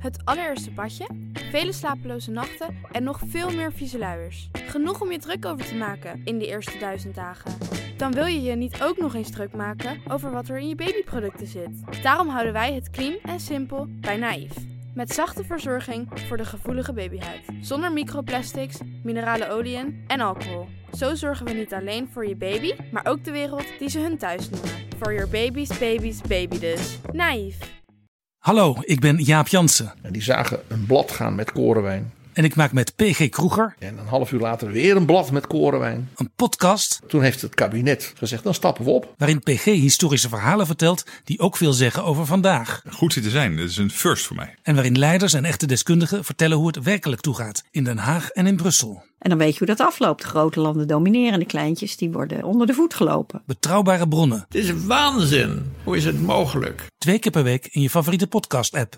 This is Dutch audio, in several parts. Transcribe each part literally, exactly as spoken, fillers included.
Het allereerste badje, vele slapeloze nachten en nog veel meer vieze luiers. Genoeg om je druk over te maken in die eerste duizend dagen. Dan wil je je niet ook nog eens druk maken over wat er in je babyproducten zit. Daarom houden wij het clean en simpel bij Naïef. Met zachte verzorging voor de gevoelige babyhuid. Zonder microplastics, minerale oliën en alcohol. Zo zorgen we niet alleen voor je baby, maar ook de wereld die ze hun thuis noemen. For your baby's baby's baby dus. Naïef. Hallo, ik ben Jaap Jansen. En die zagen een blad gaan met korenwijn. En ik maak met P G Kroeger. En een half uur later weer een blad met korenwijn. Een podcast. Toen heeft het kabinet gezegd, dan stappen we op. Waarin P G historische verhalen vertelt die ook veel zeggen over vandaag. Goed zitten zijn, dat is een first voor mij. En waarin leiders en echte deskundigen vertellen hoe het werkelijk toegaat. In Den Haag en in Brussel. En dan weet je hoe dat afloopt. De grote landen domineren, de kleintjes die worden onder de voet gelopen. Betrouwbare bronnen. Het is waanzin. Hoe is het mogelijk? Twee keer per week in je favoriete podcast-app.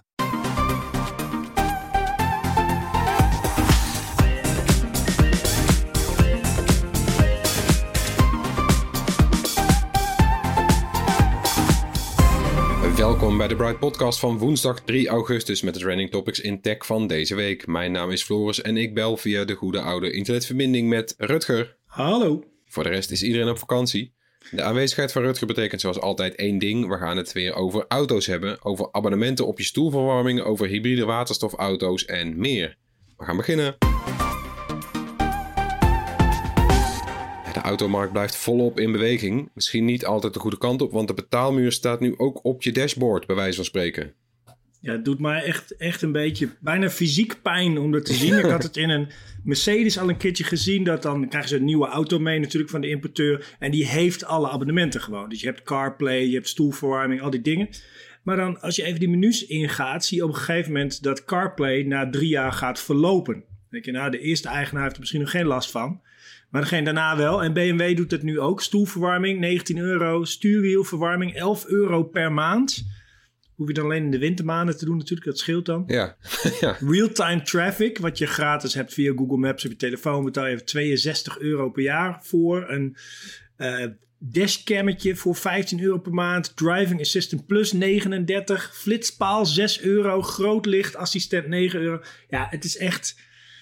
Welkom bij de Bright Podcast van woensdag drie augustus met de trending topics in tech van deze week. Mijn naam is Floris en ik bel via de goede oude internetverbinding met Rutger. Hallo. Voor de rest is iedereen op vakantie. De aanwezigheid van Rutger betekent zoals altijd één ding. We gaan het weer over auto's hebben, over abonnementen op je stoelverwarming, over hybride waterstofauto's en meer. We gaan beginnen. De automarkt blijft volop in beweging. Misschien niet altijd de goede kant op, want de betaalmuur staat nu ook op je dashboard, bij wijze van spreken. Ja, het doet mij echt, echt een beetje bijna fysiek pijn om dat te zien. Ik had het in een Mercedes al een keertje gezien. Dat dan krijgen ze een nieuwe auto mee natuurlijk van de importeur. En die heeft alle abonnementen gewoon. Dus je hebt CarPlay, je hebt stoelverwarming, al die dingen. Maar dan als je even die menus ingaat, zie je op een gegeven moment dat CarPlay na drie jaar gaat verlopen. Dan denk je, nou, de eerste eigenaar heeft er misschien nog geen last van. Maar degene daarna wel. En B M W doet het nu ook. Stoelverwarming negentien euro. Stuurwielverwarming elf euro per maand. Hoef je dan alleen in de wintermaanden te doen natuurlijk. Dat scheelt dan. Ja. ja. Real-time traffic. Wat je gratis hebt via Google Maps op je telefoon. Betaal je tweeënzestig euro per jaar voor. Een uh, dashcammetje voor vijftien euro per maand. Driving Assistant Plus negenendertig. Flitspaal zes euro. Grootlichtassistent negen euro. Ja, het is echt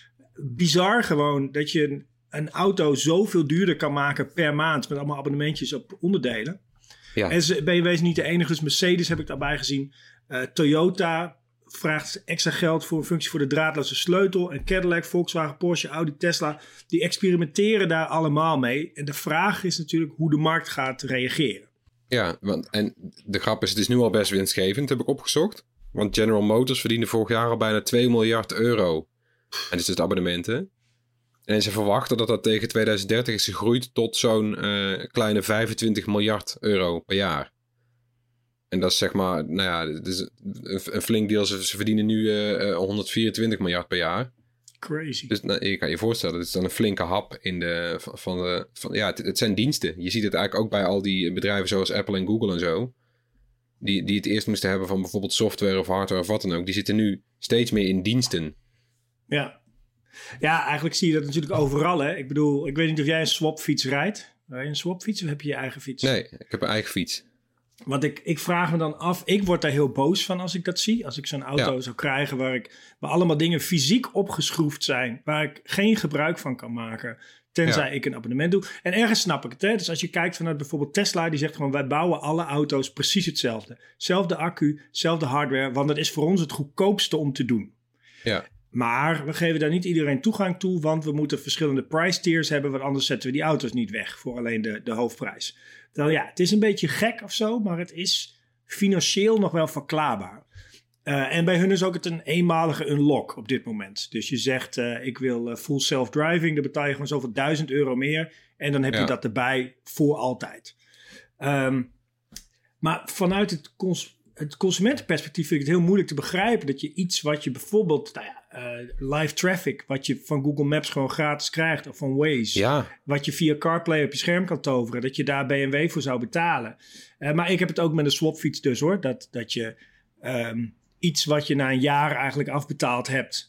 bizar gewoon dat je een auto zoveel duurder kan maken per maand met allemaal abonnementjes op onderdelen. Ja. En B M W is niet de enige, dus Mercedes heb ik daarbij gezien. Uh, Toyota vraagt extra geld voor een functie voor de draadloze sleutel. En Cadillac, Volkswagen, Porsche, Audi, Tesla, die experimenteren daar allemaal mee. En de vraag is natuurlijk hoe de markt gaat reageren. Ja, want, en de grap is, het is nu al best winstgevend, heb ik opgezocht. Want General Motors verdiende vorig jaar al bijna twee miljard euro. En dat is dus de abonnementen. En ze verwachten dat dat tegen tweeduizend dertig is gegroeid tot zo'n uh, kleine vijfentwintig miljard euro per jaar. En dat is zeg maar, nou ja, dat is een, een flink deel. Ze, ze verdienen nu uh, honderdvierentwintig miljard per jaar. Crazy. Dus nou, je kan je voorstellen, dit is dan een flinke hap in de, van, van de, van, ja, het, het zijn diensten. Je ziet het eigenlijk ook bij al die bedrijven zoals Apple en Google en zo. Die, die het eerst moesten hebben van bijvoorbeeld software of hardware of wat dan ook. Die zitten nu steeds meer in diensten. Ja. Ja, eigenlijk zie je dat natuurlijk overal. Hè? Ik bedoel, ik weet niet of jij een swapfiets rijdt. Rij je een swapfiets of heb je je eigen fiets? Nee, ik heb een eigen fiets. Want ik, ik vraag me dan af, ik word daar heel boos van als ik dat zie. Als ik zo'n auto ja. zou krijgen waar, ik, waar allemaal dingen fysiek opgeschroefd zijn. Waar ik geen gebruik van kan maken. Tenzij ja. ik een abonnement doe. En ergens snap ik het. Hè? Dus als je kijkt vanuit bijvoorbeeld Tesla. Die zegt gewoon, wij bouwen alle auto's precies hetzelfde. Zelfde accu, zelfde hardware. Want dat is voor ons het goedkoopste om te doen. Ja. Maar we geven daar niet iedereen toegang toe, want we moeten verschillende price tiers hebben, want anders zetten we die auto's niet weg voor alleen de, de hoofdprijs. Dan ja, het is een beetje gek of zo, maar het is financieel nog wel verklaarbaar. Uh, en bij hun is ook het een eenmalige unlock op dit moment. Dus je zegt, uh, ik wil uh, full self-driving, dan betaal je gewoon zoveel duizend euro meer en dan heb ja. je dat erbij voor altijd. Um, maar vanuit het cons- Het consumentenperspectief vind ik het heel moeilijk te begrijpen dat je iets wat je bijvoorbeeld, nou ja, uh, live traffic, wat je van Google Maps gewoon gratis krijgt of van Waze, ja. wat je via CarPlay op je scherm kan toveren, dat je daar B M W voor zou betalen. Uh, maar ik heb het ook met een swapfiets dus hoor, dat, dat je um, iets wat je na een jaar eigenlijk afbetaald hebt,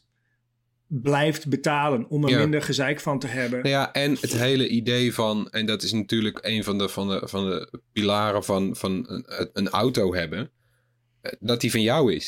blijft betalen om er ja. minder gezeik van te hebben. Nou ja, en het hele idee van, en dat is natuurlijk een van de, van de, van de pilaren van, van een, een auto hebben, dat die van jou is.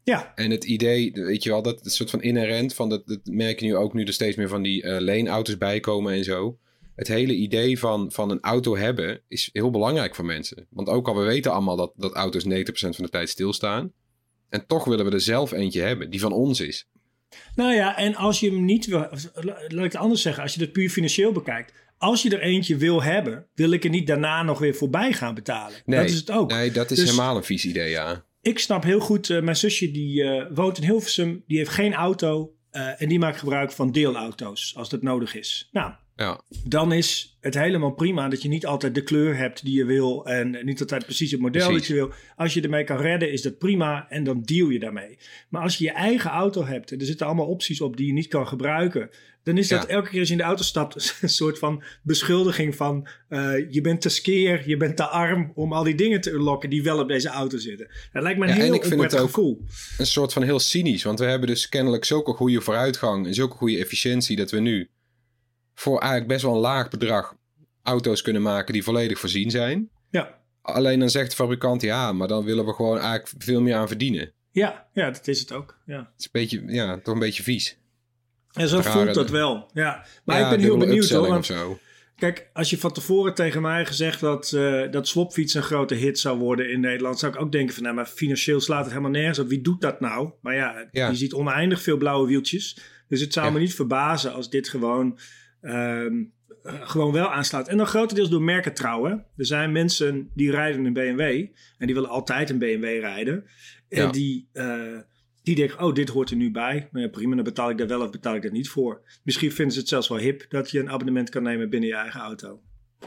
Ja. En het idee, weet je wel, dat het soort van inherent van dat, dat merk je nu ook nu er steeds meer van die uh, leenauto's bijkomen en zo. Het hele idee van, van een auto hebben is heel belangrijk voor mensen. Want ook al we weten allemaal dat, dat auto's negentig procent van de tijd stilstaan. En toch willen we er zelf eentje hebben die van ons is. Nou ja, en als je hem niet wil, laat ik het anders zeggen, als je dat puur financieel bekijkt. Als je er eentje wil hebben, wil ik er niet daarna nog weer voorbij gaan betalen. Nee, dat is het ook. Nee, dat is dus helemaal een vies idee, ja. Ik snap heel goed, uh, mijn zusje die uh, woont in Hilversum, die heeft geen auto uh, en die maakt gebruik van deelauto's als dat nodig is. Nou, ja. Dan is het helemaal prima dat je niet altijd de kleur hebt die je wil en niet altijd precies het model precies. dat je wil. Als je ermee kan redden is dat prima en dan deal je daarmee. Maar als je je eigen auto hebt en er zitten allemaal opties op die je niet kan gebruiken, dan is dat ja. elke keer als je in de auto stapt een soort van beschuldiging van uh, je bent te skeer, je bent te arm om al die dingen te unlocken die wel op deze auto zitten. Dat lijkt me een ja, heel onprettig gevoel. Een soort van heel cynisch, want we hebben dus kennelijk zulke goede vooruitgang en zulke goede efficiëntie dat we nu voor eigenlijk best wel een laag bedrag auto's kunnen maken die volledig voorzien zijn. Ja. Alleen dan zegt de fabrikant, ja, maar dan willen we gewoon eigenlijk veel meer aan verdienen. Ja, ja, dat is het ook. Ja. Het is een beetje, ja, toch een beetje vies. En zo voelt dat wel. Ja. Maar ja, ik ben heel benieuwd hoor. Want, kijk, als je van tevoren tegen mij gezegd dat, uh, dat swapfiets een grote hit zou worden in Nederland, zou ik ook denken van, nou, maar financieel slaat het helemaal nergens op. Wie doet dat nou? Maar ja, ja. je ziet oneindig veel blauwe wieltjes. Dus het zou ja. me niet verbazen als dit gewoon, um, uh, gewoon wel aanslaat. En dan grotendeels door merkentrouw. Hè? Er zijn mensen die rijden een B M W en die willen altijd een B M W rijden. En ja. die... Uh, Die denken, oh, dit hoort er nu bij. Nou ja, prima, dan betaal ik daar wel of betaal ik daar niet voor. Misschien vinden ze het zelfs wel hip dat je een abonnement kan nemen binnen je eigen auto.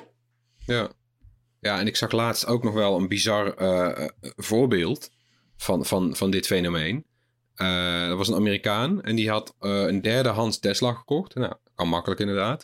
Ja, ja en ik zag laatst ook nog wel een bizar uh, voorbeeld van, van, van dit fenomeen. Uh, dat was een Amerikaan en die had uh, een derdehands Tesla gekocht. Nou, kan makkelijk inderdaad.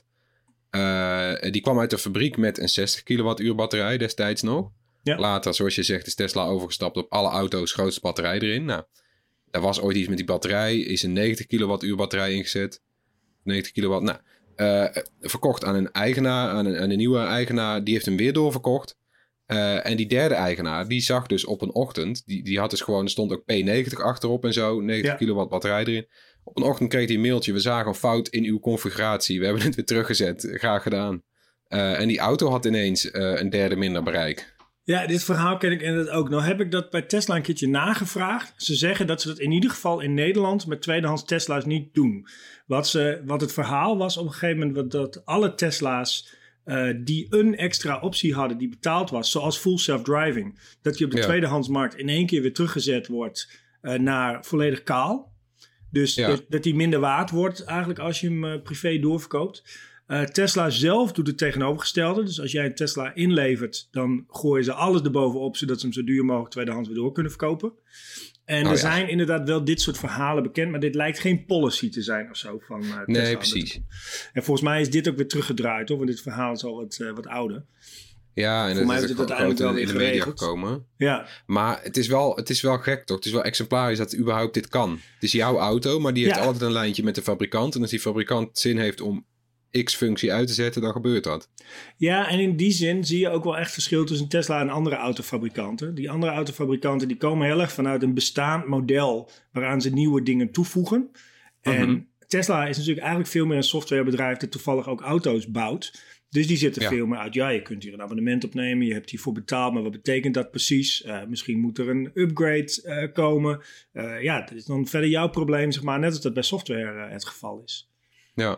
Uh, die kwam uit de fabriek met een zestig kilowattuur batterij destijds nog. Ja. Later, zoals je zegt, is Tesla overgestapt op alle auto's grootste batterij erin. Nou, er was ooit iets met die batterij. Is een negentig kilowattuur batterij ingezet. negentig kilowatt. Nou, uh, verkocht aan een eigenaar, aan een, aan een nieuwe eigenaar. Die heeft hem weer doorverkocht. Uh, en die derde eigenaar, die zag dus op een ochtend. Die, die had dus gewoon, er stond ook P negentig achterop en zo. negentig ja. kilowatt batterij erin. Op een ochtend kreeg hij een mailtje. We zagen een fout in uw configuratie. We hebben het weer teruggezet. Graag gedaan. Uh, en die auto had ineens uh, een derde minder bereik. Ja, dit verhaal ken ik inderdaad ook. Nou heb ik dat bij Tesla een keertje nagevraagd. Ze zeggen dat ze dat in ieder geval in Nederland met tweedehands Tesla's niet doen. Wat, ze, wat het verhaal was op een gegeven moment dat alle Tesla's uh, die een extra optie hadden die betaald was, zoals full self-driving, dat die op de ja. tweedehandsmarkt in één keer weer teruggezet wordt uh, naar volledig kaal. Dus ja. dat, dat die minder waard wordt eigenlijk als je hem uh, privé doorverkoopt. Uh, Tesla zelf doet het tegenovergestelde. Dus als jij een Tesla inlevert, dan gooien ze alles erbovenop, zodat ze hem zo duur mogelijk tweedehands weer door kunnen verkopen. En oh, er ja. zijn inderdaad wel dit soort verhalen bekend, maar dit lijkt geen policy te zijn of zo van uh, Tesla. Nee, precies. En volgens mij is dit ook weer teruggedraaid, hoor, want dit verhaal is al wat, uh, wat ouder. Ja, en voor het is uiteindelijk wel in de media gekomen. Ja. Maar het is, wel, het is wel gek, toch? Het is wel exemplarisch dat überhaupt dit kan. Het is jouw auto, maar die heeft ja. altijd een lijntje met de fabrikant. En als die fabrikant zin heeft om X-functie uit te zetten, dan gebeurt dat. Ja, en in die zin zie je ook wel echt verschil tussen Tesla en andere autofabrikanten. Die andere autofabrikanten die komen heel erg vanuit een bestaand model waaraan ze nieuwe dingen toevoegen. En mm-hmm. Tesla is natuurlijk eigenlijk veel meer een softwarebedrijf dat toevallig ook auto's bouwt. Dus die zitten ja. veel meer uit. Ja, je kunt hier een abonnement opnemen, je hebt hiervoor betaald, maar wat betekent dat precies? Uh, misschien moet er een upgrade uh, komen. Uh, ja, dat is dan verder jouw probleem, zeg maar, net als dat bij software uh, het geval is. Ja.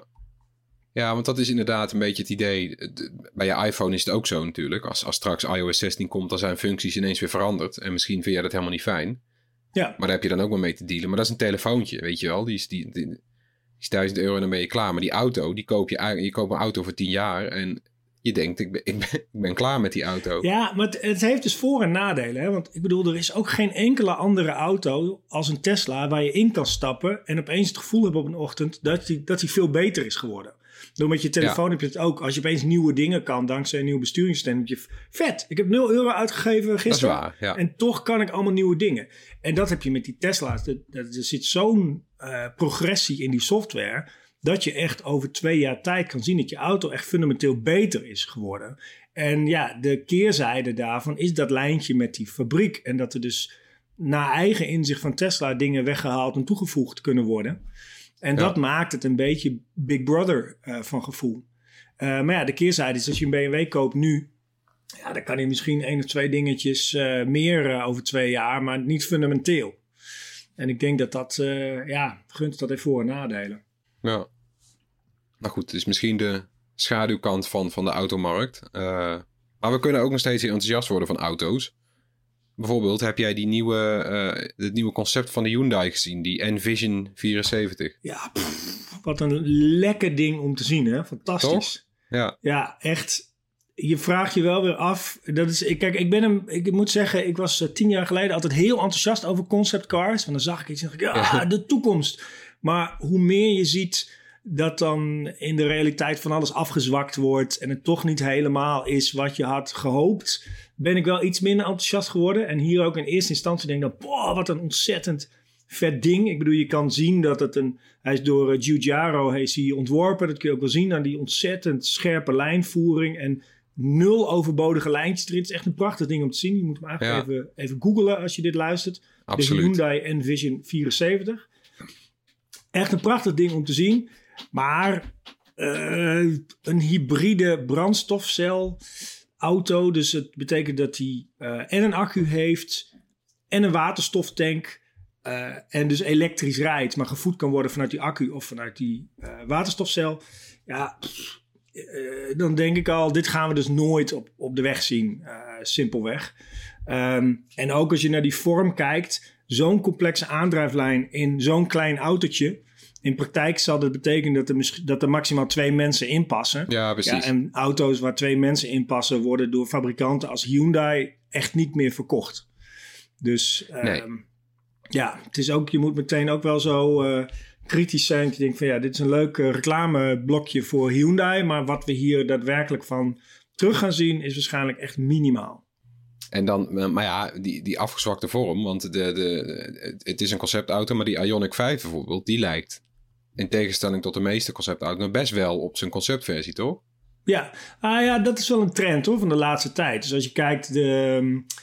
Ja, want dat is inderdaad een beetje het idee. Bij je iPhone is het ook zo natuurlijk. Als, als straks i O S zestien komt, dan zijn functies ineens weer veranderd. En misschien vind jij dat helemaal niet fijn. Ja. Maar daar heb je dan ook wel mee te dealen. Maar dat is een telefoontje, weet je wel. Die is, die, die, die is duizend euro en dan ben je klaar. Maar die auto, die koop je, je koopt een auto voor tien jaar. En je denkt, ik ben, ik ben, ik ben klaar met die auto. Ja, maar het, het heeft dus voor- en nadelen. Hè? Want ik bedoel, er is ook geen enkele andere auto als een Tesla waar je in kan stappen en opeens het gevoel hebt op een ochtend dat die, dat die veel beter is geworden. Door met je telefoon ja. heb je het ook. Als je opeens nieuwe dingen kan, dankzij een nieuw besturingssysteem, heb je vet. Ik heb nul euro uitgegeven gisteren. Dat is waar, ja. En toch kan ik allemaal nieuwe dingen. En dat heb je met die Tesla's. Er, er zit zo'n uh, progressie in die software, dat je echt over twee jaar tijd kan zien dat je auto echt fundamenteel beter is geworden. En ja, de keerzijde daarvan is dat lijntje met die fabriek. En dat er dus naar eigen inzicht van Tesla dingen weggehaald en toegevoegd kunnen worden. En ja. dat maakt het een beetje Big Brother uh, van gevoel. Uh, maar ja, de keerzijde is als je een B M W koopt nu, ja, dan kan je misschien één of twee dingetjes uh, meer uh, over twee jaar, maar niet fundamenteel. En ik denk dat dat, uh, ja, gunt dat heeft voor- en nadelen. Ja. Nou goed, het is misschien de schaduwkant van, van de automarkt. Uh, maar we kunnen ook nog steeds enthousiast worden van auto's. Bijvoorbeeld, heb jij die nieuwe, uh, het nieuwe concept van de Hyundai gezien? Die Envision vierenzeventig. Ja, pff, wat een lekker ding om te zien, hè? Fantastisch. Toch? Ja. Ja, echt. Je vraagt je wel weer af. Dat is, kijk, ik ben hem. Ik moet zeggen, ik was uh, tien jaar geleden altijd heel enthousiast over concept cars. Want dan zag ik iets en dacht ik, ja, de toekomst. Maar hoe meer je ziet dat dan in de realiteit van alles afgezwakt wordt en het toch niet helemaal is wat je had gehoopt, ben ik wel iets minder enthousiast geworden. En hier ook in eerste instantie denk ik dan, boah, wat een ontzettend vet ding. Ik bedoel, je kan zien dat het een, hij is door uh, Giugiaro is hij ontworpen. Dat kun je ook wel zien aan die ontzettend scherpe lijnvoering en nul overbodige lijntjes erin. Het is echt een prachtig ding om te zien. Je moet hem eigenlijk ja. even, even googlen als je dit luistert. Absoluut. De Hyundai Envision vierenzeventig. Echt een prachtig ding om te zien. Maar uh, een hybride brandstofcel auto. Dus het betekent dat hij uh, en een accu heeft en een waterstoftank. Uh, en dus elektrisch rijdt, maar gevoed kan worden vanuit die accu of vanuit die uh, waterstofcel. Ja, pff, uh, dan denk ik al, dit gaan we dus nooit op, op de weg zien. Uh, simpelweg. Um, en ook als je naar die vorm kijkt, zo'n complexe aandrijflijn in zo'n klein autootje. In praktijk zal dat betekenen dat er, mis- dat er maximaal twee mensen in passen. Ja, precies. Ja, en auto's waar twee mensen in passen worden door fabrikanten als Hyundai echt niet meer verkocht. Dus um, nee. ja, het is ook, je moet meteen ook wel zo uh, kritisch zijn. Dat je denkt van ja, dit is een leuk uh, reclameblokje voor Hyundai. Maar wat we hier daadwerkelijk van terug gaan zien is waarschijnlijk echt minimaal. En dan, maar ja, die, die afgezwakte vorm, want de, de, het is een conceptauto, maar die Ioniq vijf bijvoorbeeld, die lijkt in tegenstelling tot de meeste conceptauto's best wel op zijn conceptversie, toch? Ja, ah, ja, dat is wel een trend hoor, van de laatste tijd. Dus als je kijkt, de,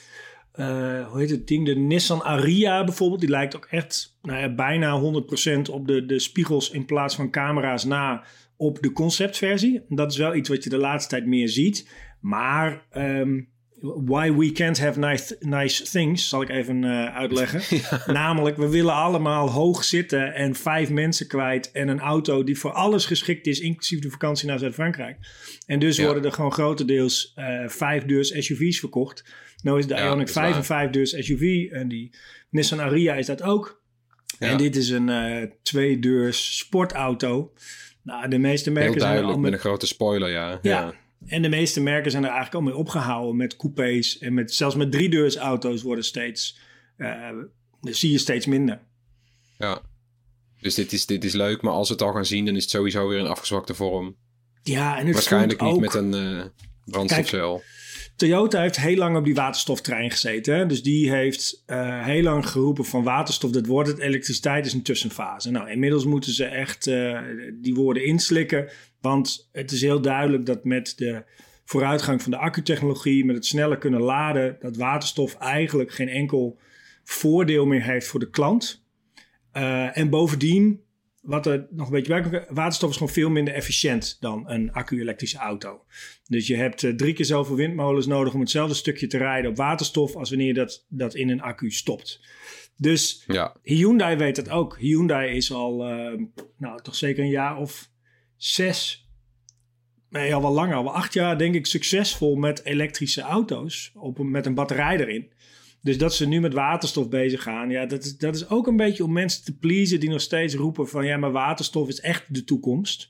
uh, hoe heet het ding, de Nissan Ariya bijvoorbeeld, die lijkt ook echt nou ja, bijna honderd procent op de, de spiegels in plaats van camera's na op de conceptversie. Dat is wel iets wat je de laatste tijd meer ziet. Maar Um, why we can't have nice, nice things, zal ik even uh, uitleggen. Ja. Namelijk, we willen allemaal hoog zitten en vijf mensen kwijt en een auto die voor alles geschikt is, inclusief de vakantie naar Zuid-Frankrijk. En dus ja. worden er gewoon grotendeels uh, vijfdeurs S U V's verkocht. Nou is de ja, Ioniq vijf een vijfdeurs S U V en die Nissan Ariya is dat ook. Ja. En dit is een uh, tweedeurs sportauto. Nou, de meeste merken heel duidelijk, zijn met... met een grote spoiler, ja. Ja. ja. En de meeste merken zijn er eigenlijk al mee opgehouden met coupés. En met, zelfs met driedeursauto's worden steeds, uh, zie je steeds minder. Ja, dus dit is, dit is leuk. Maar als we het al gaan zien, dan is het sowieso weer een afgezwakte vorm. Ja, en het waarschijnlijk niet ook, met een uh, brandstofcel. Kijk, Toyota heeft heel lang op die waterstoftrein gezeten. Hè? Dus die heeft uh, heel lang geroepen van waterstof, dat wordt het. Elektriciteit is een tussenfase. Nou, inmiddels moeten ze echt uh, die woorden inslikken. Want het is heel duidelijk dat met de vooruitgang van de accutechnologie, met het sneller kunnen laden, dat waterstof eigenlijk geen enkel voordeel meer heeft voor de klant. Uh, en bovendien, wat er nog een beetje bij komt, waterstof is gewoon veel minder efficiënt dan een accu-elektrische auto. Dus je hebt uh, drie keer zoveel windmolens nodig om hetzelfde stukje te rijden op waterstof als wanneer je dat, dat in een accu stopt. Dus ja. Hyundai weet dat ook. Hyundai is al, uh, nou toch zeker een jaar of zes, nee al wel langer, al wel acht jaar denk ik succesvol met elektrische auto's op, met een batterij erin. Dus dat ze nu met waterstof bezig gaan, ja, dat is, dat is ook een beetje om mensen te pleasen die nog steeds roepen van ja, maar waterstof is echt de toekomst.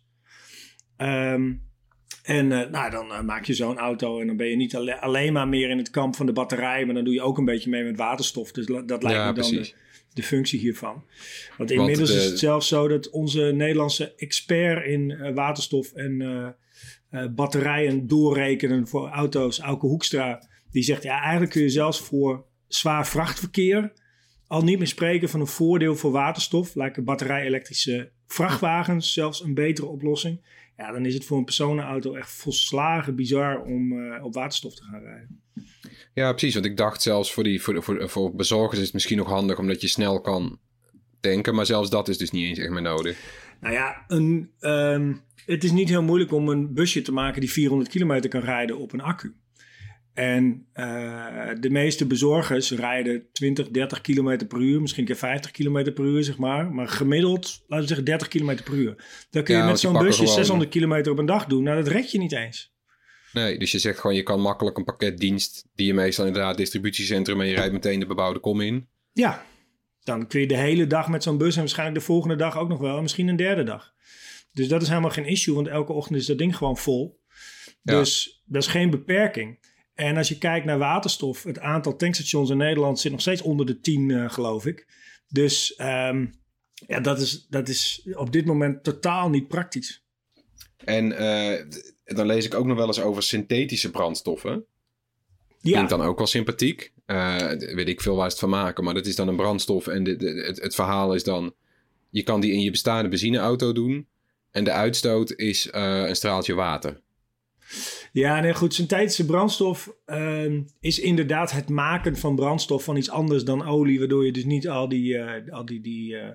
Um, en uh, nou, dan uh, maak je zo'n auto en dan ben je niet alle, alleen maar meer in het kamp van de batterij, maar dan doe je ook een beetje mee met waterstof. Dus dat lijkt ja, me dan de, de functie hiervan. Want inmiddels Want de... is het zelfs zo dat onze Nederlandse expert in uh, waterstof en uh, uh, batterijen doorrekenen voor auto's, Auke Hoekstra, die zegt ja, eigenlijk kun je zelfs voor zwaar vrachtverkeer al niet meer spreken van een voordeel voor waterstof. Lijken batterij-elektrische vrachtwagens zelfs een betere oplossing. Ja, dan is het voor een personenauto echt volslagen bizar om uh, op waterstof te gaan rijden. Ja, precies. Want ik dacht zelfs voor, die, voor, voor, voor bezorgers is het misschien nog handig... omdat je snel kan tanken. Maar zelfs dat is dus niet eens echt meer nodig. Nou ja, een, um, het is niet heel moeilijk om een busje te maken... die vierhonderd kilometer kan rijden op een accu. En uh, de meeste bezorgers rijden twintig, dertig kilometer per uur. Misschien een keer vijftig kilometer per uur, zeg maar. Maar gemiddeld, laten we zeggen, dertig kilometer per uur. Dan kun je ja, met zo'n busje gewoon... zeshonderd kilometer op een dag doen. Nou, dat red je niet eens. Nee, dus je zegt gewoon, je kan makkelijk een pakketdienst... die je meestal inderdaad distributiecentrum... en je rijdt meteen de bebouwde kom in. Ja, dan kun je de hele dag met zo'n bus... en waarschijnlijk de volgende dag ook nog wel... en misschien een derde dag. Dus dat is helemaal geen issue... want elke ochtend is dat ding gewoon vol. Ja. Dus dat is geen beperking. En als je kijkt naar waterstof... het aantal tankstations in Nederland... zit nog steeds onder de tien, uh, geloof ik. Dus um, ja, dat is, dat is op dit moment totaal niet praktisch. En uh, dan lees ik ook nog wel eens over synthetische brandstoffen. Ja. Vind ik dan ook wel sympathiek. Uh, weet ik veel waar ze het van maken. Maar dat is dan een brandstof. En de, de, het, het verhaal is dan... je kan die in je bestaande benzineauto doen. En de uitstoot is uh, een straaltje water. Ja, nee, goed. Synthetische brandstof uh, is inderdaad het maken van brandstof van iets anders dan olie. Waardoor je dus niet al die, uh, al die, die uh,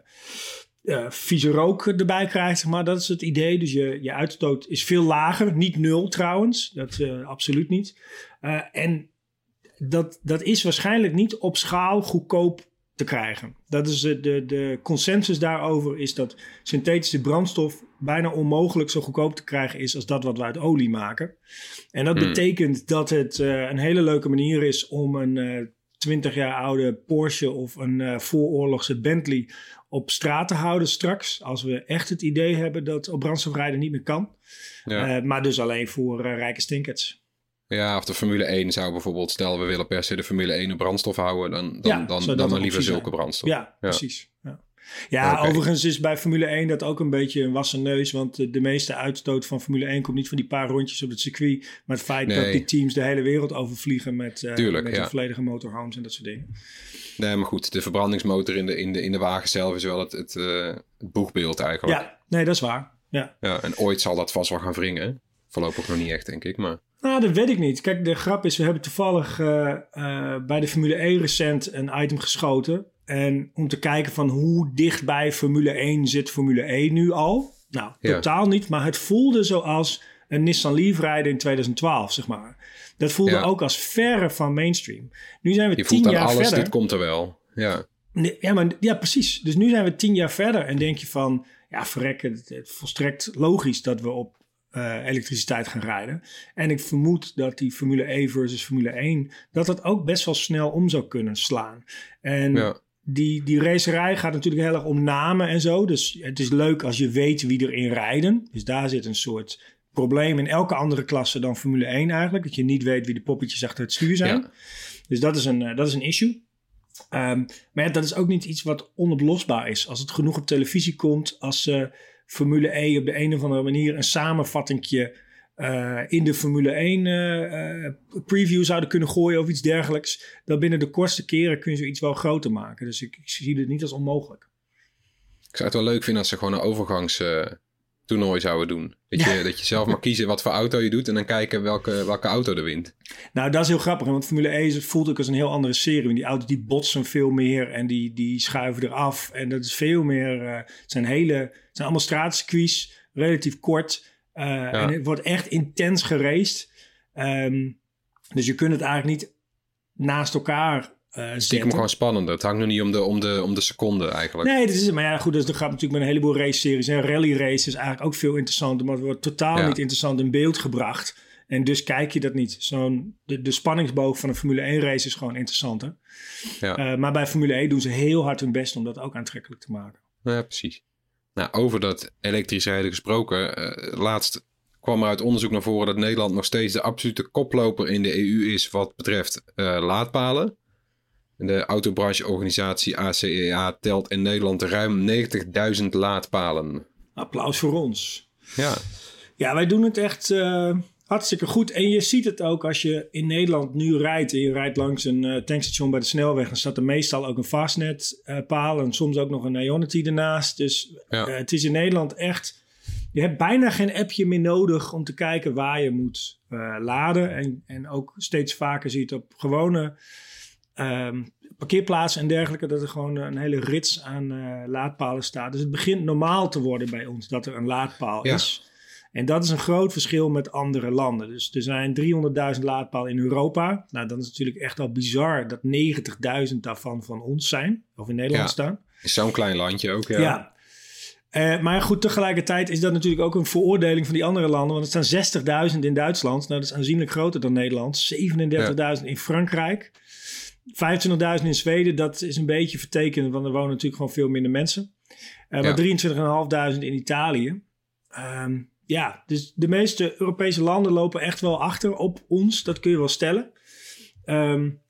uh, vieze rook erbij krijgt. Maar dat is het idee. Dus je, je uitstoot is veel lager. Niet nul trouwens. Dat uh, absoluut niet. Uh, en dat, dat is waarschijnlijk niet op schaal goedkoop te krijgen. Dat is de, de, de consensus daarover is dat synthetische brandstof bijna onmogelijk zo goedkoop te krijgen is als dat wat we uit olie maken. En dat mm. betekent dat het uh, een hele leuke manier is om een uh, twintig jaar oude Porsche of een uh, vooroorlogse Bentley op straat te houden straks. Als we echt het idee hebben dat op brandstof rijden niet meer kan. Ja. Uh, maar dus alleen voor uh, rijke stinkers. Ja, of de Formule één zou bijvoorbeeld... stel we willen per se de Formule één op brandstof houden... dan, dan, ja, dan, dan, dan maar liever zulke zijn. brandstof. Ja, ja. precies. Ja, ja okay. Overigens is bij Formule één dat ook een beetje een wassen neus... want de, de meeste uitstoot van Formule één komt niet van die paar rondjes op het circuit... maar het feit nee. dat die teams de hele wereld overvliegen... met, uh, Tuurlijk, met ja. een volledige motorhomes en dat soort dingen. Nee, maar goed, de verbrandingsmotor in de, in de, in de wagen zelf... is wel het, het, uh, het boegbeeld eigenlijk. Ja, nee, dat is waar. Ja. Ja, en ooit zal dat vast wel gaan wringen. Voorlopig nog niet echt, denk ik, maar... Nou, dat weet ik niet. Kijk, de grap is, we hebben toevallig uh, uh, bij de Formule één recent een item geschoten. En om te kijken van hoe dicht bij Formule één zit Formule één nu al. Nou, ja. totaal niet. Maar het voelde zoals een Nissan Leaf rijden in twintig twaalf, zeg maar. Dat voelde ja. ook als verre van mainstream. Nu zijn we Je tien jaar alles, verder. Dit komt er wel. Ja. Nee, ja, maar, ja, precies. Dus nu zijn we tien jaar verder. En denk je van, ja, verrek, het, het volstrekt logisch dat we op Uh, elektriciteit gaan rijden. En ik vermoed dat die Formule E versus Formule één... dat dat ook best wel snel om zou kunnen slaan. En ja. die, die racerij gaat natuurlijk heel erg om namen en zo. Dus het is leuk als je weet wie erin rijden. Dus daar zit een soort probleem in elke andere klasse dan Formule één eigenlijk. Dat je niet weet wie de poppetjes achter het stuur zijn. Ja. Dus dat is een, uh, dat is een issue. Um, maar ja, dat is ook niet iets wat onoplosbaar is. Als het genoeg op televisie komt, als ze... Uh, Formule één op de een of andere manier een samenvattingje uh, in de Formule één uh, uh, preview zouden kunnen gooien of iets dergelijks. Dan binnen de kortste keren kun je zoiets wel groter maken. Dus ik, ik zie het niet als onmogelijk. Ik zou het wel leuk vinden als ze gewoon een overgangstoernooi uh, zouden doen. Dat je, ja. dat je zelf mag kiezen wat voor auto je doet en dan kijken welke, welke auto er wint. Nou, dat is heel grappig. Want Formule één voelt ook als een heel andere serie. Want die auto's die botsen veel meer en die, die schuiven eraf. En dat is veel meer... Uh, het zijn hele... Het zijn allemaal straatcircuits, relatief kort. Uh, ja. En het wordt echt intens geraced. Um, dus je kunt het eigenlijk niet naast elkaar uh, zetten. Het gewoon spannender. Het hangt nu niet om de, om de, om de seconde eigenlijk. Nee, dat is het. Maar ja, goed, dat gaat natuurlijk met een heleboel race-series. En rally race is eigenlijk ook veel interessanter. Maar het wordt totaal ja. niet interessant in beeld gebracht. En dus kijk je dat niet. Zo'n, de, de spanningsboog van een Formule één race is gewoon interessanter. Ja. Uh, maar bij Formule één doen ze heel hard hun best om dat ook aantrekkelijk te maken. Ja, precies. Nou, over dat elektrisch rijden gesproken. Uh, laatst kwam er uit onderzoek naar voren dat Nederland nog steeds de absolute koploper in de E U is wat betreft uh, laadpalen. De autobrancheorganisatie A C E A telt in Nederland ruim negentigduizend laadpalen. Applaus voor ons. Ja, ja wij doen het echt uh, hartstikke goed. En je ziet het ook als je in Nederland nu rijdt. En je rijdt langs een uh, tankstation bij de snelweg. Dan staat er meestal ook een Fastnet uh, paal. En soms ook nog een Ionity ernaast. Dus ja. uh, het is in Nederland echt... je hebt bijna geen appje meer nodig om te kijken waar je moet uh, laden. En, en ook steeds vaker zie je het op gewone um, parkeerplaatsen en dergelijke, dat er gewoon een hele rits aan uh, laadpalen staat. Dus het begint normaal te worden bij ons dat er een laadpaal ja. is. En dat is een groot verschil met andere landen. Dus er zijn driehonderdduizend laadpalen in Europa. Nou, dan is het natuurlijk echt al bizar dat negentigduizend daarvan van ons zijn. Of in Nederland ja. staan. Is zo'n klein landje ook, ja. Ja. Uh, maar goed, tegelijkertijd is dat natuurlijk ook een veroordeling van die andere landen. Want het staan zestigduizend in Duitsland. Nou, dat is aanzienlijk groter dan Nederland. zevenendertigduizend ja. in Frankrijk. vijfentwintigduizend in Zweden. Dat is een beetje vertekend, want er wonen natuurlijk gewoon veel minder mensen. Uh, maar ja. drieëntwintigduizend in Italië. Um, Ja, dus de meeste Europese landen lopen echt wel achter op ons. Dat kun je wel stellen. Um,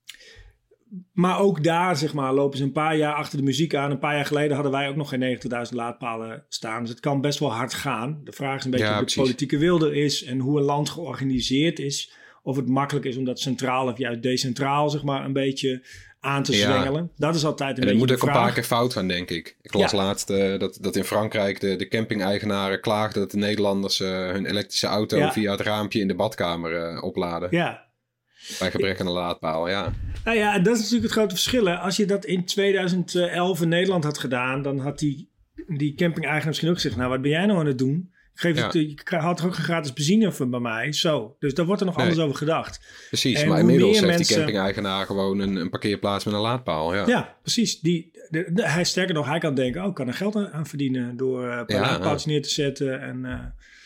maar ook daar, zeg maar, lopen ze een paar jaar achter de muziek aan. Een paar jaar geleden hadden wij ook nog geen negentigduizend laadpalen staan. Dus het kan best wel hard gaan. De vraag is een beetje ja, hoe de politieke wil er is en hoe een land georganiseerd is. Of het makkelijk is om dat centraal of juist decentraal, zeg maar, een beetje aan te zwengelen. Ja. Dat is altijd een en beetje de vraag. Het moet ook een paar keer fout gaan, denk ik. Ik las ja. laatst uh, dat, dat in Frankrijk de, de camping-eigenaren klaagden dat de Nederlanders uh, hun elektrische auto ja. via het raampje in de badkamer uh, opladen. Ja. Bij gebrek aan een laadpaal, ja. Nou ja, dat is natuurlijk het grote verschil. Hè. Als je dat in tweeduizend elf in Nederland had gedaan, dan had die, die camping-eigenaar misschien ook gezegd, nou, wat ben jij nou aan het doen? Geef het, ja. Je had toch ook een gratis benzine van bij mij? Zo. Dus daar wordt er nog nee. anders over gedacht. Precies, en maar inmiddels heeft mensen... die camping-eigenaar gewoon een, een parkeerplaats met een laadpaal. Ja, ja precies. Die, de, de, hij, sterker nog, hij kan denken, oh, ik kan er geld aan verdienen door uh, een paar ja, laadpaaltjes ja. neer te zetten en uh,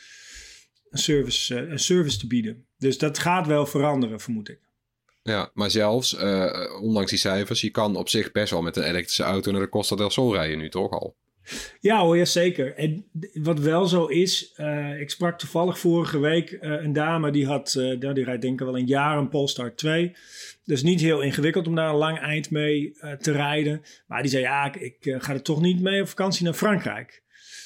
een, service, uh, een service te bieden. Dus dat gaat wel veranderen, vermoed ik. Ja, maar zelfs, uh, ondanks die cijfers, je kan op zich best wel met een elektrische auto naar de Costa del Sol rijden nu toch al. Ja hoor, ja, zeker. En wat wel zo is, uh, ik sprak toevallig vorige week uh, een dame die had, uh, die rijdt denk ik wel een jaar een Polestar twee. Dus niet heel ingewikkeld om daar een lang eind mee uh, te rijden. Maar die zei, ja, ik, ik uh, ga er toch niet mee op vakantie naar Frankrijk.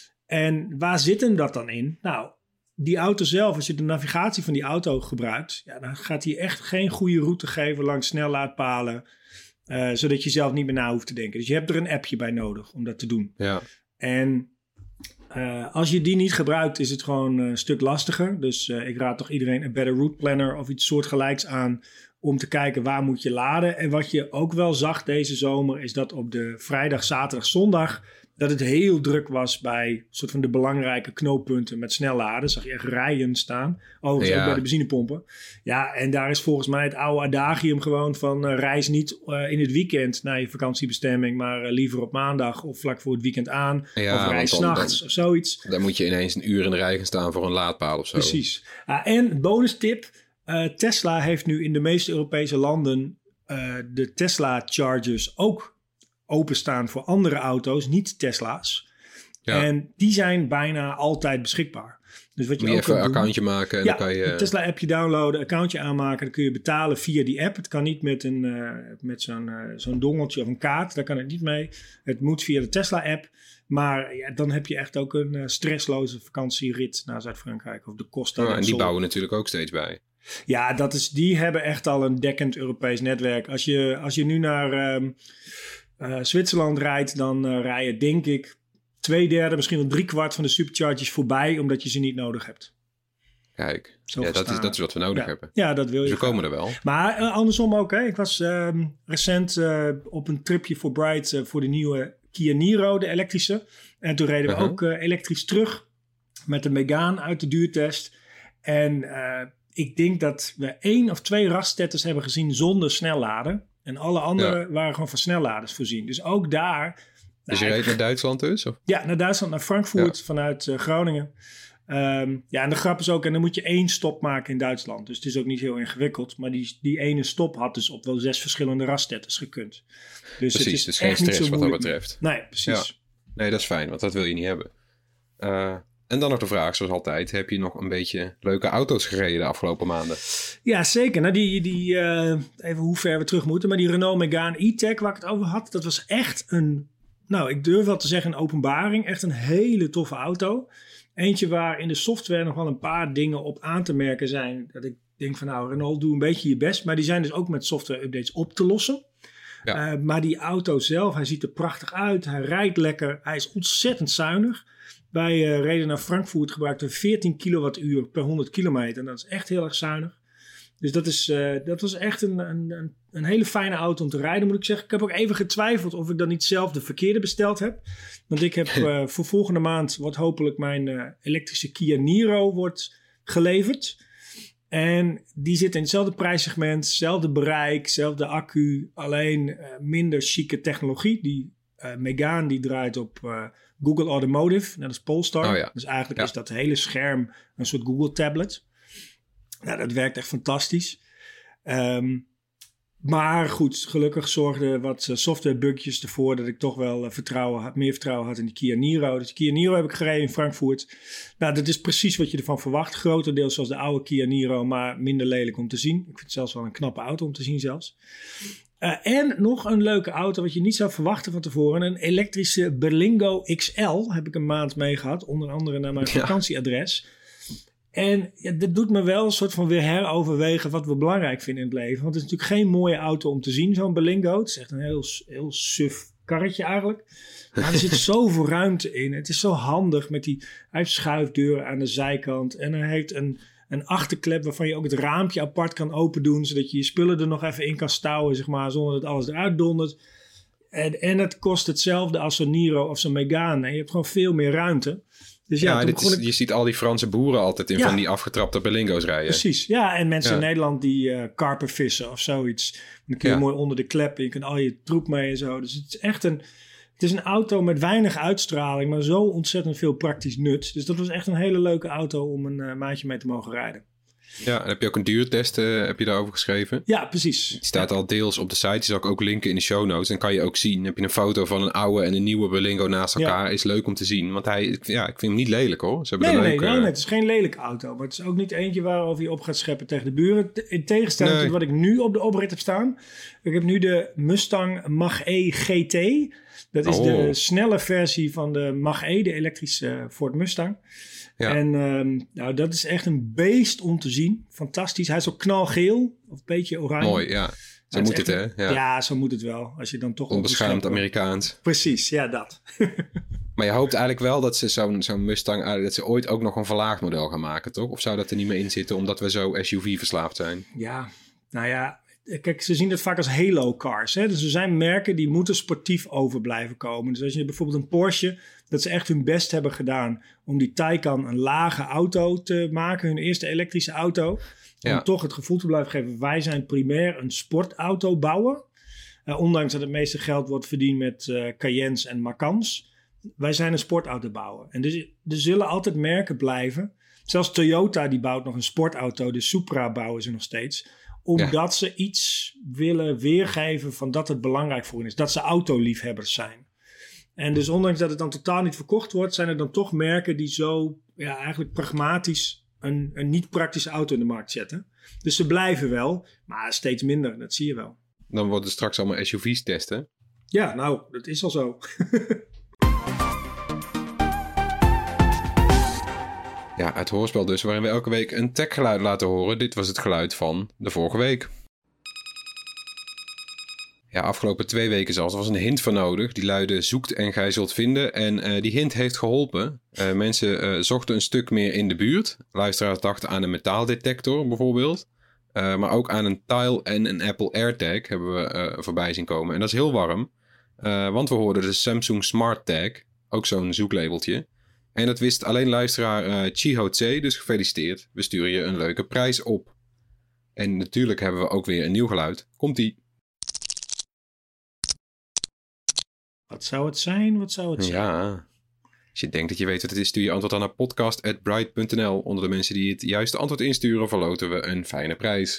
En waar zit hem dat dan in? Nou, die auto zelf, als je de navigatie van die auto gebruikt, ja, dan gaat hij echt geen goede route geven langs snellaadpalen. Uh, zodat je zelf niet meer na hoeft te denken. Dus je hebt er een appje bij nodig om dat te doen. Ja. En uh, als je die niet gebruikt, is het gewoon uh, een stuk lastiger. Dus uh, ik raad toch iedereen een Better Route Planner of iets soortgelijks aan om te kijken waar moet je laden. En wat je ook wel zag deze zomer is dat op de vrijdag, zaterdag, zondag dat het heel druk was bij soort van de belangrijke knooppunten met snelladen. Zag je echt rijen staan. Overigens ja. ook bij de benzinepompen. Ja, en daar is volgens mij het oude adagium gewoon van uh, reis niet uh, in het weekend naar je vakantiebestemming, maar uh, liever op maandag of vlak voor het weekend aan. Ja, of reis 's nachts of zoiets. Dan moet je ineens een uur in de rij gaan staan voor een laadpaal of zo. Precies. Uh, en bonus tip. Uh, Tesla heeft nu in de meeste Europese landen uh, de Tesla chargers ook openstaan voor andere auto's, niet Tesla's. Ja. En die zijn bijna altijd beschikbaar. Dus wat je, je ook even een doen, accountje maken en ja, dan kan je een Tesla-appje downloaden, accountje aanmaken, dan kun je betalen via die app. Het kan niet met, een, uh, met zo'n, uh, zo'n dongeltje of een kaart, daar kan het niet mee. Het moet via de Tesla-app. Maar ja, dan heb je echt ook een uh, stressloze vakantierit naar Zuid-Frankrijk of de Costa del Sol. Ja, en die bouwen natuurlijk ook steeds bij. Ja, dat is, die hebben echt al een dekkend Europees netwerk. Als je, als je nu naar um, uh, Zwitserland rijdt, dan uh, rij je denk ik twee derde, misschien wel drie kwart van de superchargers voorbij, omdat je ze niet nodig hebt. Kijk, ja, dat, is, dat is wat we nodig ja. hebben. Ja, dat wil je. Dus we komen er wel. Maar uh, andersom ook. Hè. Ik was um, recent uh, op een tripje voor Bright uh, voor de nieuwe Kia Niro, de elektrische. En toen reden we uh-huh. ook uh, elektrisch terug met de Megane uit de duurtest. En uh, ik denk dat we één of twee raststetters hebben gezien zonder snelladen. En alle andere ja. waren gewoon van snelladers voorzien. Dus ook daar... Dus je reed naar Duitsland dus? Of? Ja, naar Duitsland, naar Frankfurt, ja. vanuit uh, Groningen. Um, ja, en de grap is ook, en dan moet je één stop maken in Duitsland. Dus het is ook niet heel ingewikkeld. Maar die, die ene stop had dus op wel zes verschillende raststetters gekund. Dus precies, het is dus echt geen stress niet zo wat dat betreft. Nee, precies. Ja. Nee, dat is fijn, want dat wil je niet hebben. Uh, en dan nog de vraag, zoals altijd. Heb je nog een beetje leuke auto's gereden de afgelopen maanden? Ja, zeker. Nou, die, die, uh, even hoe ver we terug moeten. Maar die Renault Megane E-Tech waar ik het over had, dat was echt een... Nou, ik durf wel te zeggen een openbaring. Echt een hele toffe auto. Eentje waar in de software nog wel een paar dingen op aan te merken zijn. Dat ik denk van nou, Renault, doe een beetje je best. Maar die zijn dus ook met software updates op te lossen. Ja. Uh, maar die auto zelf, hij ziet er prachtig uit. Hij rijdt lekker. Hij is ontzettend zuinig. Wij uh, reden naar Frankfurt, gebruikten veertien kilowattuur per honderd kilometer. En dat is echt heel erg zuinig. Dus dat, is, uh, dat was echt een, een, een hele fijne auto om te rijden, moet ik zeggen. Ik heb ook even getwijfeld of ik dan niet zelf de verkeerde besteld heb. Want ik heb uh, voor volgende maand, wordt hopelijk mijn uh, elektrische Kia Niro wordt geleverd. En die zit in hetzelfde prijssegment, hetzelfde bereik, hetzelfde accu. Alleen uh, minder chique technologie. Die uh, Megane die draait op uh, Google Automotive, net als Polestar. Oh ja. Dus eigenlijk ja. is dat hele scherm een soort Google tablet. Nou, dat werkt echt fantastisch. Um, maar goed, gelukkig zorgden wat softwarebugjes ervoor dat ik toch wel uh, vertrouwen had, meer vertrouwen had in de Kia Niro. Dus de Kia Niro heb ik gereden in Frankfurt. Nou, dat is precies wat je ervan verwacht. Grotendeels zoals de oude Kia Niro, maar minder lelijk om te zien. Ik vind het zelfs wel een knappe auto om te zien zelfs. Uh, en nog een leuke auto wat je niet zou verwachten van tevoren. Een elektrische Berlingo X L heb ik een maand mee gehad. Onder andere naar mijn vakantieadres. En ja, dat doet me wel een soort van weer heroverwegen wat we belangrijk vinden in het leven. Want het is natuurlijk geen mooie auto om te zien, zo'n Berlingo. Het is echt een heel, heel suf karretje eigenlijk. Maar er zit zoveel ruimte in. Het is zo handig met die... Hij heeft schuifdeuren aan de zijkant. En hij heeft een, een achterklep waarvan je ook het raampje apart kan open doen. Zodat je je spullen er nog even in kan stouwen, zeg maar, zonder dat alles eruit dondert. En, en het kost hetzelfde als zo'n Niro of zo'n Megane. En je hebt gewoon veel meer ruimte. Dus ja, ja dit is, ik... je ziet al die Franse boeren altijd in ja. van die afgetrapte Berlingo's rijden. Precies, ja. En mensen ja. in Nederland die uh, karper vissen of zoiets. Dan kun je ja. mooi onder de klep en je kunt al je troep mee en zo. Dus het is echt een... Het is een auto met weinig uitstraling, maar zo ontzettend veel praktisch nut. Dus dat was echt een hele leuke auto om een uh, maandje mee te mogen rijden. Ja, en heb je ook een duurtest uh, heb je daarover geschreven? Ja, precies. Die staat al deels op de site. Die zal ik ook linken in de show notes. Dan kan je ook zien. Heb je een foto van een oude en een nieuwe Berlingo naast elkaar. Ja. Is leuk om te zien. Want hij, ja, ik vind hem niet lelijk hoor. Ze hebben nee, nee, leuk, nee, nee, nee, het is geen lelijke auto. Maar het is ook niet eentje waarover je op gaat scheppen tegen de buren. In tegenstelling nee. tot wat ik nu op de oprit heb staan. Ik heb nu de Mustang Mach-E G T. Dat is oh. de snelle versie van de Mach-E, de elektrische Ford Mustang. Ja. En um, nou, dat is echt een beest om te zien. Fantastisch. Hij is ook knalgeel. Of een beetje oranje. Mooi, ja. Zo moet het, hè? Ja. ja, zo moet het wel. Als je dan toch onbeschaamd Amerikaans. Precies, ja, dat. Maar je hoopt eigenlijk wel dat ze zo'n, zo'n Mustang... dat ze ooit ook nog een verlaagd model gaan maken, toch? Of zou dat er niet meer in zitten omdat we zo S U V-verslaafd zijn? Ja, nou ja... Kijk, ze zien het vaak als halo-cars. Hè? Dus er zijn merken die moeten sportief over blijven komen. Dus als je bijvoorbeeld een Porsche... dat ze echt hun best hebben gedaan... om die Taycan een lage auto te maken. Hun eerste elektrische auto. Om ja. toch het gevoel te blijven geven... wij zijn primair een sportauto bouwen. Uh, ondanks dat het meeste geld wordt verdiend met uh, Cayennes en Macans. Wij zijn een sportauto bouwen. En dus er zullen altijd merken blijven. Zelfs Toyota die bouwt nog een sportauto. De Supra bouwen ze nog steeds... Omdat ja. ze iets willen weergeven van dat het belangrijk voor hen is. Dat ze autoliefhebbers zijn. En dus ondanks dat het dan totaal niet verkocht wordt... zijn er dan toch merken die zo ja, eigenlijk pragmatisch... Een, een niet praktische auto in de markt zetten. Dus ze blijven wel, maar steeds minder. Dat zie je wel. Dan worden straks allemaal S U V's testen. Ja, nou, dat is al zo. Ja, het hoorspel dus, waarin we elke week een techgeluid laten horen. Dit was het geluid van de vorige week. Ja, afgelopen twee weken zelfs. Er was een hint voor nodig. Die luidde zoekt en gij zult vinden. En uh, die hint heeft geholpen. Uh, mensen uh, zochten een stuk meer in de buurt. Luisteraars dachten aan een metaaldetector bijvoorbeeld. Uh, maar ook aan een Tile en een Apple AirTag hebben we uh, voorbij zien komen. En dat is heel warm. Uh, want we hoorden de Samsung Smart Tag. Ook zo'n zoeklabeltje. En dat wist alleen luisteraar uh, Chiho Tse, dus gefeliciteerd. We sturen je een leuke prijs op. En natuurlijk hebben we ook weer een nieuw geluid. Komt-ie. Wat zou het zijn? Wat zou het zijn? Ja, als je denkt dat je weet wat het is, stuur je antwoord aan naar podcast at bright punt n l. Onder de mensen die het juiste antwoord insturen, verloten we een fijne prijs.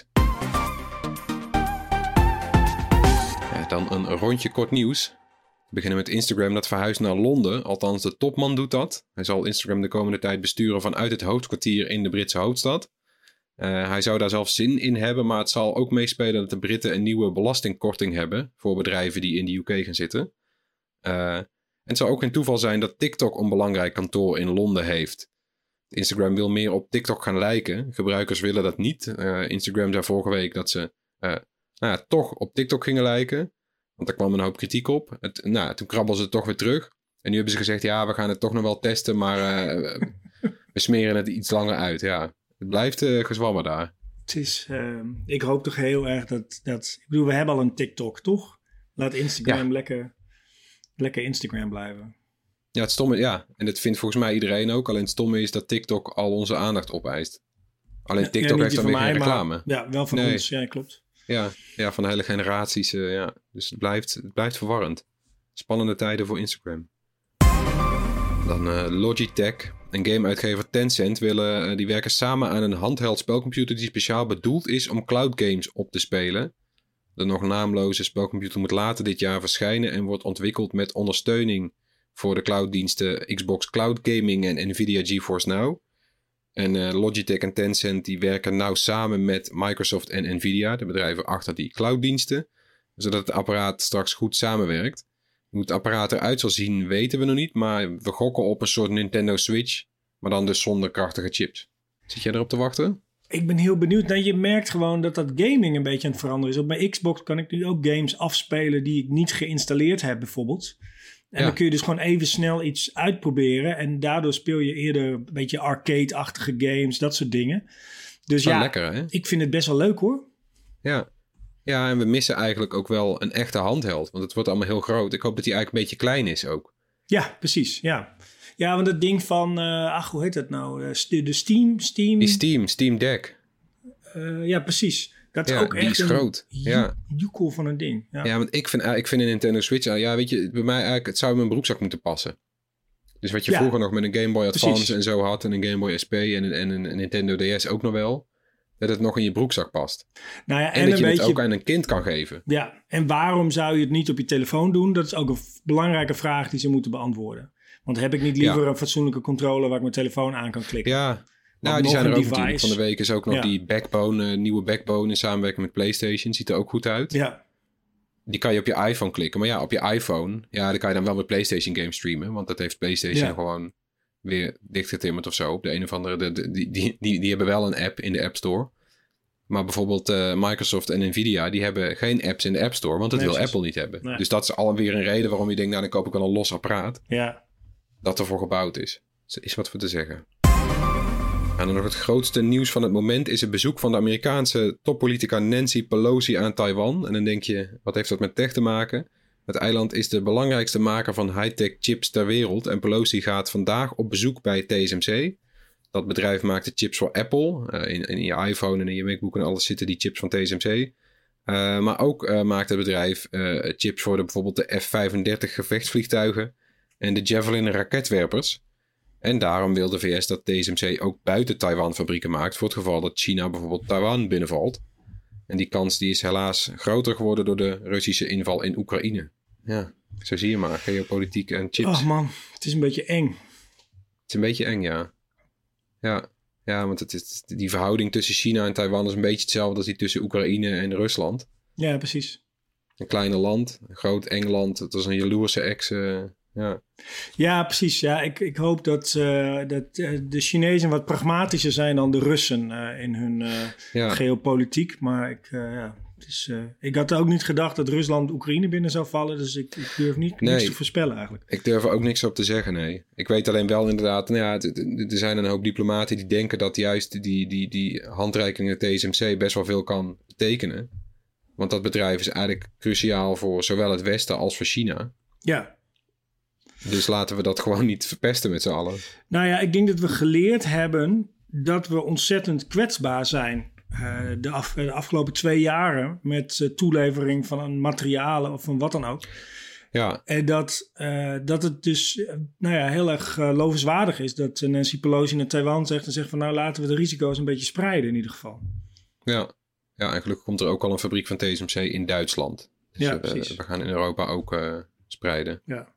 Ja, dan een rondje kort nieuws. We beginnen met Instagram dat verhuist naar Londen. Althans, de topman doet dat. Hij zal Instagram de komende tijd besturen vanuit het hoofdkwartier in de Britse hoofdstad. Uh, hij zou daar zelf zin in hebben, maar het zal ook meespelen dat de Britten een nieuwe belastingkorting hebben voor bedrijven die in de U K gaan zitten. Uh, en het zou ook geen toeval zijn dat TikTok een belangrijk kantoor in Londen heeft. Instagram wil meer op TikTok gaan lijken. Gebruikers willen dat niet. Uh, Instagram zei vorige week dat ze uh, nou ja, toch op TikTok gingen lijken. Want daar kwam een hoop kritiek op. Het, nou, toen krabbelden ze het toch weer terug. En nu hebben ze gezegd, ja, we gaan het toch nog wel testen, maar uh, we smeren het iets langer uit. Ja, het blijft uh, gezwammen daar. Het is, uh, ik hoop toch heel erg dat, dat... Ik bedoel, we hebben al een TikTok, toch? Laat Instagram ja. lekker, lekker Instagram blijven. Ja, het stomme, ja. En dat vindt volgens mij iedereen ook. Alleen het stomme is dat TikTok al onze aandacht opeist. Alleen TikTok ja, heeft dan weer mij, geen reclame. Maar, ja, wel van nee. ons. Ja, klopt. Ja, ja, van de hele generaties. Uh, ja. Dus het blijft, het blijft verwarrend. Spannende tijden voor Instagram. Dan uh, Logitech en gameuitgever Tencent willen, uh, die werken samen aan een handheld spelcomputer die speciaal bedoeld is om cloud games op te spelen. De nog naamloze spelcomputer moet later dit jaar verschijnen en wordt ontwikkeld met ondersteuning voor de clouddiensten Xbox Cloud Gaming en Nvidia GeForce Now. En uh, Logitech en Tencent die werken nauw samen met Microsoft en Nvidia, de bedrijven achter die clouddiensten, zodat het apparaat straks goed samenwerkt. Hoe het apparaat eruit zal zien weten we nog niet, maar we gokken op een soort Nintendo Switch, maar dan dus zonder krachtige chips. Zit jij erop te wachten? Ik ben heel benieuwd. Nou, je merkt gewoon dat dat gaming een beetje aan het veranderen is. Op mijn Xbox kan ik nu ook games afspelen die ik niet geïnstalleerd heb bijvoorbeeld. En ja. dan kun je dus gewoon even snel iets uitproberen. En daardoor speel je eerder een beetje arcade-achtige games, dat soort dingen. Dus ja, lekker, hè? Ik vind het best wel leuk hoor. Ja. Ja, en we missen eigenlijk ook wel een echte handheld. Want het wordt allemaal heel groot. Ik hoop dat die eigenlijk een beetje klein is ook. Ja, precies. Ja, ja want dat ding van... Uh, ach, hoe heet dat nou? Uh, de Steam, Steam... Die Steam, Steam Deck. Uh, ja, precies. Dat is ja, ook die echt is een groot. Ja. joekel van een ding. Ja, ja want ik vind, ik vind een Nintendo Switch... Ja, weet je, bij mij eigenlijk... Het zou in mijn broekzak moeten passen. Dus wat je ja, vroeger nog met een Game Boy Advance precies. en zo had... en een Game Boy S P en een, en een Nintendo D S ook nog wel... dat het nog in je broekzak past. Nou ja, en, en dat je het beetje, ook aan een kind kan geven. Ja, en waarom zou je het niet op je telefoon doen? Dat is ook een belangrijke vraag die ze moeten beantwoorden. Want heb ik niet liever ja. een fatsoenlijke controller... waar ik mijn telefoon aan kan klikken? Ja, nou, die zijn er ook natuurlijk. Van de week is ook nog ja. die Backbone, uh, nieuwe Backbone... in samenwerking met PlayStation. Ziet er ook goed uit. Ja. Die kan je op je iPhone klikken. Maar ja, op je iPhone... ja, dan kan je dan wel met PlayStation games streamen. Want dat heeft PlayStation ja. gewoon weer dichtgetimmerd of zo. Op de een of andere... De, de, die, die, die, die hebben wel een app in de App Store... Maar bijvoorbeeld uh, Microsoft en Nvidia... die hebben geen apps in de App Store... want dat nee, wil Apple niet hebben. Nee. Dus dat is alweer een reden waarom je denkt... nou, dan koop ik wel een los apparaat. Ja. Dat ervoor gebouwd is. Dus er is wat voor te zeggen. En dan nog het grootste nieuws van het moment... is het bezoek van de Amerikaanse toppolitica Nancy Pelosi aan Taiwan. En dan denk je, wat heeft dat met tech te maken? Het eiland is de belangrijkste maker van high-tech chips ter wereld... en Pelosi gaat vandaag op bezoek bij T S M C... Dat bedrijf maakt de chips voor Apple. Uh, in, in je iPhone en in je MacBook en alles zitten die chips van T S M C. Uh, maar ook uh, maakt het bedrijf uh, chips voor de, bijvoorbeeld de F vijfendertig gevechtsvliegtuigen en de Javelin raketwerpers. En daarom wil de V S dat T S M C ook buiten Taiwan fabrieken maakt... voor het geval dat China bijvoorbeeld Taiwan binnenvalt. En die kans die is helaas groter geworden door de Russische inval in Oekraïne. Ja, zo zie je maar. Geopolitiek en chips. Ach man, het is een beetje eng. Het is een beetje eng, ja. Ja, ja, want het is, die verhouding tussen China en Taiwan is een beetje hetzelfde als die tussen Oekraïne en Rusland. Ja, precies. Een kleine land, een groot eng land. Het was een jaloerse ex. Uh, ja. ja, precies. Ja, ik, ik hoop dat, uh, dat uh, de Chinezen wat pragmatischer zijn dan de Russen uh, in hun uh, ja. geopolitiek. Maar ik, uh, ja, het is, uh, ik had ook niet gedacht dat Rusland Oekraïne binnen zou vallen. Dus ik, ik durf niet, nee, niks te voorspellen eigenlijk. Ik durf er ook niks op te zeggen, nee. Ik weet alleen wel inderdaad, nou ja, er zijn een hoop diplomaten die denken dat juist die, die, die handreiking T S M C best wel veel kan betekenen. Want dat bedrijf is eigenlijk cruciaal voor zowel het Westen als voor China. Ja. Dus laten we dat gewoon niet verpesten met z'n allen. Nou ja, ik denk dat we geleerd hebben dat we ontzettend kwetsbaar zijn. Uh, de, af, de afgelopen twee jaren met uh, toelevering van een materialen of van wat dan ook. Ja. En dat, uh, dat het dus uh, nou ja, heel erg uh, lovenswaardig is dat uh, Nancy Pelosi naar Taiwan zegt en zegt van nou laten we de risico's een beetje spreiden in ieder geval. Ja, ja en gelukkig komt er ook al een fabriek van T S M C in Duitsland. Dus ja, uh, precies. We gaan in Europa ook uh, spreiden. Ja.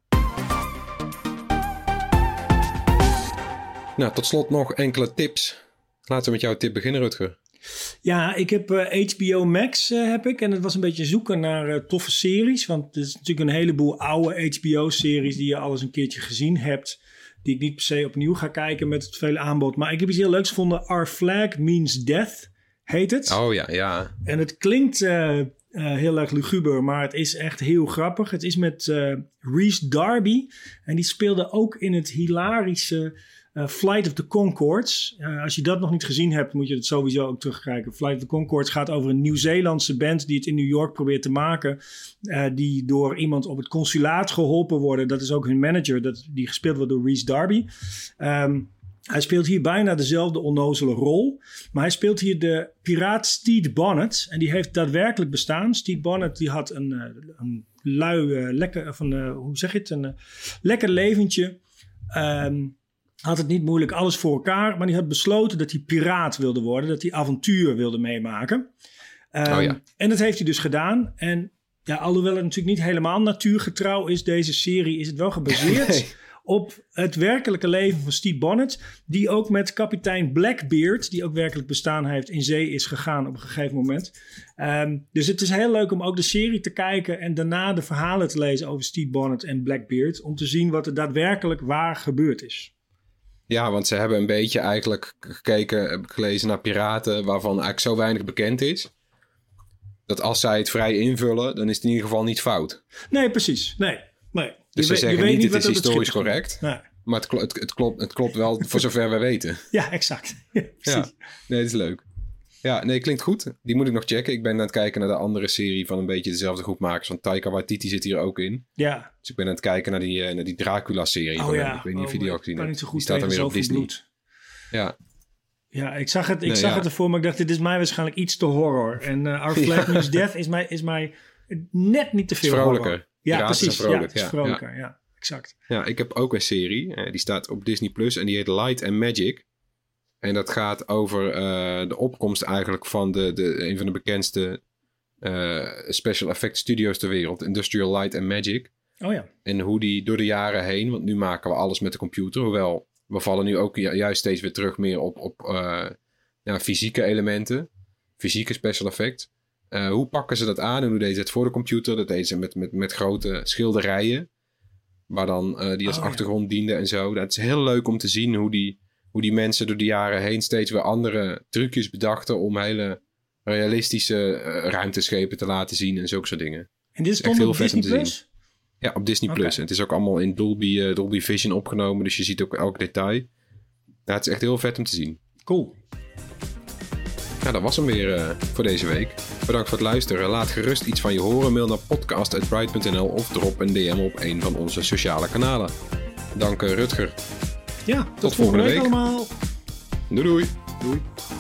Nou, tot slot nog enkele tips. Laten we met jouw tip beginnen, Rutger. Ja, ik heb uh, H B O Max uh, heb ik. En het was een beetje zoeken naar uh, toffe series. Want er is natuurlijk een heleboel oude H B O-series die je al eens een keertje gezien hebt. Die ik niet per se opnieuw ga kijken met het vele aanbod. Maar ik heb iets heel leuks gevonden. Our Flag Means Death heet het. Oh ja, ja. En het klinkt uh, Uh, heel erg luguber, maar het is echt heel grappig. Het is met uh, Rhys Darby. En die speelde ook in het hilarische uh, Flight of the Conchords. Uh, als je dat nog niet gezien hebt, moet je het sowieso ook terugkijken. Flight of the Conchords gaat over een Nieuw-Zeelandse band die het in New York probeert te maken. Uh, die door iemand op het consulaat geholpen worden. Dat is ook hun manager, dat, die gespeeld wordt door Rhys Darby. Um, Hij speelt hier bijna dezelfde onnozele rol. Maar hij speelt hier de piraat Stede Bonnet. En die heeft daadwerkelijk bestaan. Stede Bonnet die had een, een lui, uh, lekker, of een, uh, hoe zeg je het? Een uh, lekker leventje. Um, had het niet moeilijk, alles voor elkaar. Maar die had besloten dat hij piraat wilde worden. Dat hij avontuur wilde meemaken. Um, oh ja. En dat heeft hij dus gedaan. En ja, alhoewel het natuurlijk niet helemaal natuurgetrouw is, deze serie, is het wel gebaseerd... Nee. op het werkelijke leven van Stede Bonnet, die ook met kapitein Blackbeard, die ook werkelijk bestaan heeft, in zee is gegaan op een gegeven moment. Um, dus het is heel leuk om ook de serie te kijken en daarna de verhalen te lezen over Stede Bonnet en Blackbeard, om te zien wat er daadwerkelijk waar gebeurd is. Ja, want ze hebben een beetje eigenlijk gekeken, heb ik gelezen, naar piraten waarvan eigenlijk zo weinig bekend is, dat als zij het vrij invullen, dan is het in ieder geval niet fout. Nee, precies. Nee, nee. Dus ze zeggen niet, niet het is historisch correct. Nee. Maar het, het, het, klopt, het klopt wel voor zover we weten. Ja, exact. Ja, precies. Ja. Nee, dat is leuk. Ja, nee, klinkt goed. Die moet ik nog checken. Ik ben aan het kijken naar de andere serie van een beetje dezelfde groep makers. Want Taika Waititi zit hier ook in. Ja. Dus ik ben aan het kijken naar die, uh, naar die Dracula-serie. Oh van ja. Hem. Ik weet niet oh, of je die ook gezien hebt. Niet zo goed die staat dan weer op Disney. Bloed. Ja. Ja, ik zag het, ik nee, zag ja. het ervoor, maar ik dacht, dit is mij waarschijnlijk iets te horror. En uh, Our Flag Means ja. Death is mij, is mij net niet te veel vrolijker. horror. Ja, ja, precies. Vrolijk. Ja, het is ja, vrolijker. Ja. ja, exact. Ja, ik heb ook een serie. Uh, die staat op Disney Plus en die heet Light and Magic. En dat gaat over uh, de opkomst eigenlijk van de, de, een van de bekendste uh, special effect studios ter wereld. Industrial Light and Magic. Oh ja. En hoe die door de jaren heen, want nu maken we alles met de computer. Hoewel, we vallen nu ook ju- juist steeds weer terug meer op, op uh, ja, fysieke elementen. Fysieke special effects. Uh, hoe pakken ze dat aan en hoe deden ze het voor de computer? Dat deden ze met, met, met grote schilderijen. Waar dan, uh, die als oh, achtergrond ja. dienden en zo. Dat is heel leuk om te zien hoe die, hoe die mensen door de jaren heen steeds weer andere trucjes bedachten om hele realistische uh, ruimteschepen te laten zien en zulke soort dingen. En dit is echt heel vet om te Plus? zien. Ja, op Disney Plus. Okay. En het is ook allemaal in Dolby, uh, Dolby Vision opgenomen, dus je ziet ook elk detail. Ja, het is echt heel vet om te zien. Cool. Ja, dat was hem weer uh, voor deze week. Bedankt voor het luisteren. Laat gerust iets van je horen. Mail naar podcast at bright punt n l of drop een D M op een van onze sociale kanalen. Dank uh, Rutger. Ja, tot, tot volgende week. week allemaal. Doei doei. Doei.